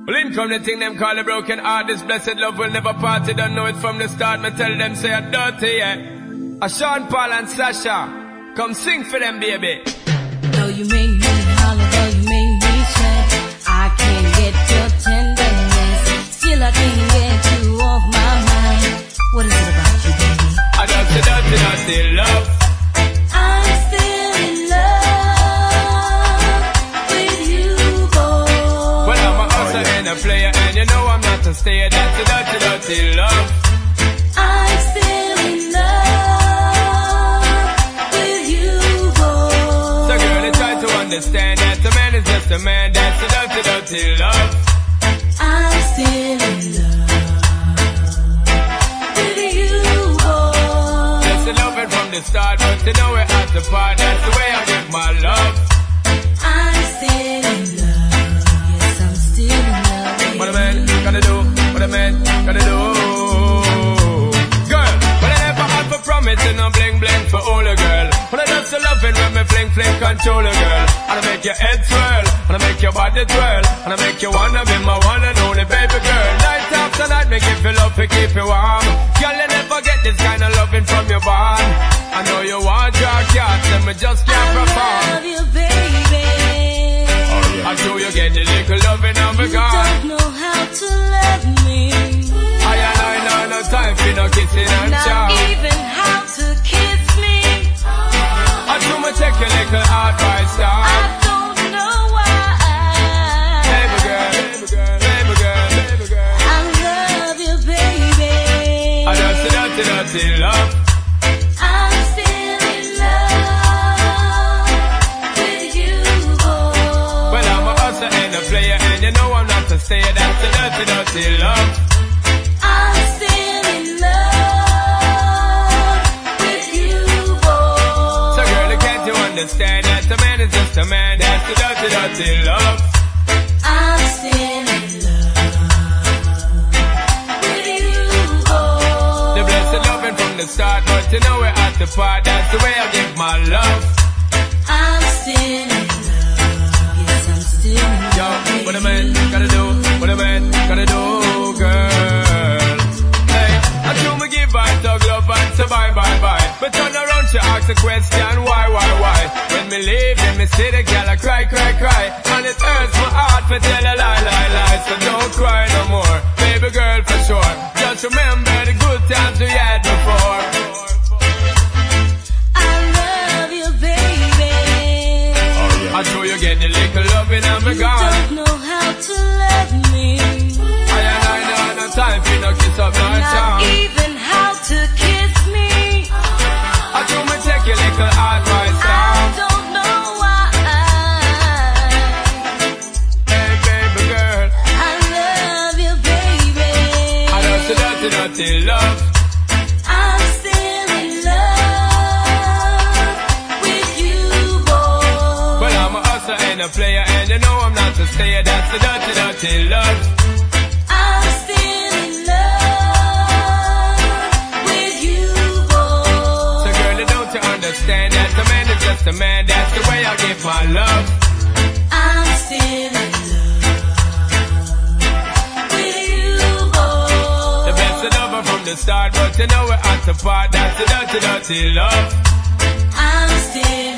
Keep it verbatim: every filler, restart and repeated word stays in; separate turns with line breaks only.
Well, in come the thing them call a broken heart. This blessed love will never part. You don't know it from the start. Me tell them say I'm dirty, yeah. A Sean Paul and Sasha, come sing for them, baby.
Though you make me holler, though you make me sweat, I can't get your tenderness. Still I can't get you off my mind. What is it about you, baby?
I dirty, dirty, dirty love.
I'm still in love with you, boy.
Well, I'm a hustler and a player, and you know I'm not a stayer. That's a dirty, dirty love.
I'm still in love with you, boy.
So girl, they try to understand that a man is just a man. That's a dirty, dirty love.
I'm still in love with you, boy.
Just a loving from the start, but you know we're at the part. That's the way I give my love.
I'm still in love. Yes, I'm still in love with
What a man gotta do, what a man gotta do. Girl, but I never had for promising no bling bling for all a girl. But I just loving when me fling fling control a girl. And I make your head swirl, and I make your body twirl, and I make you wanna be my one and only baby girl. Night after night, me give you love to keep you warm. Girl, you never get this kind of loving from your bond. I know you want your cats, and me just can't perform.
I love you, baby.
I know you get the little loving of a
You
God.
don't know how to love me.
I and I know no time for no kissing and
Not
chow.
even how to kiss me.
I do me take your little advice
I
down.
don't know why.
Baby girl, baby girl, baby girl, baby girl.
I love you, baby.
I dirty, dirty, dirty love.
I'm still in love with you, boy.
Well, I'm a hustler and a player, and you know I'm not a stayer. That's a dirty, dirty love.
I'm still in love with you, boy.
So girl, can't you understand that a man is just a man? That's the dirty, dirty love.
I'm still in love with you, boy.
The blessed loving from the start, but you know we're at the part. That's the way I give my love.
I'm still in love. Yes, I'm still in
Yo,
love.
what a man gotta do, what a man gotta do, girl. Hey, I do me give her dog love and say bye, bye, bye. But turn around, she ask the question, why, why, why? When me leave, then me see the girl, I cry, cry, cry. And it hurts my heart to tell a lie, lie, lie. So don't cry no more, baby girl, for sure. Just remember the good times we had before.
I love you, baby.
I know you get the little loving and me
You
gone.
don't know how to love me.
I and I know no time for no kiss up, no
Not
charm.
even how to kiss me.
I do me take your little advice
I
down.
don't know why.
Hey baby girl,
I love you, baby.
I dirty, dirty, dirty love.
I'm still in love with you, boy.
Well, I'm a hustler and a player, and you know I'm not a stayer. That's the dirty, dirty love.
I'm still in love with you, boy.
So girl, don't you understand that a man is just a man? That's the way I give my love.
I'm still in love with you, boy.
The best of lover from the start, but you know we're at the part. That's the dirty, dirty love.
I'm still